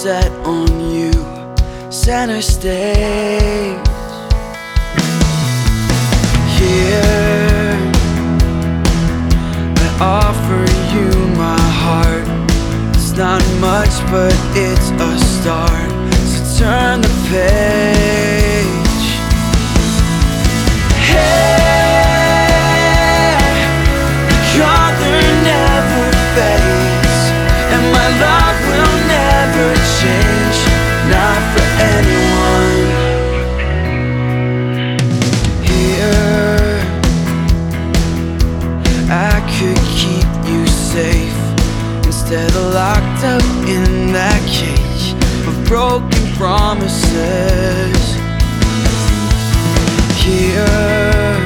set on you, center stage. Here I offer you my heart. It's not much, but it's a start. So turn the page. Hey, the color never fades, and my love will never change, not for anyone. Here I could keep you safe, instead of locked up in that cage of broken promises. Here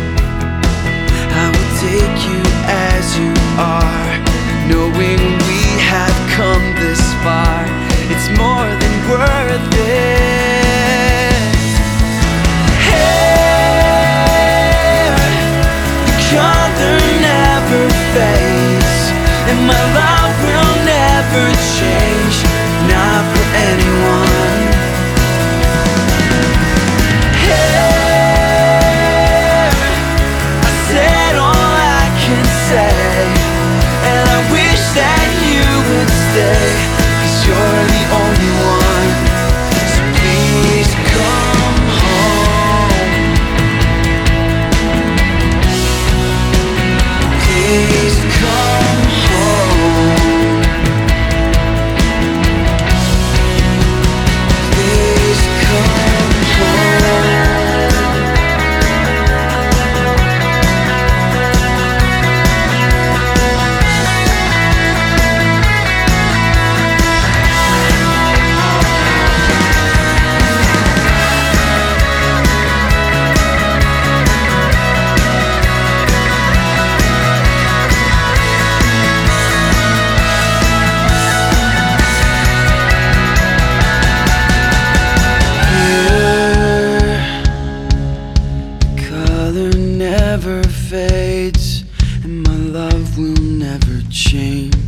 I will take you as you are, knowing we have come this far. It's more than worth it. Hey, the color never fades, and my love will never change, not for anyone. Hey, I said all I can say, and I wish that you would stay, 'cause you're the only one. So please come home. Please come home. Please come home. Color never fades, and my love will never change.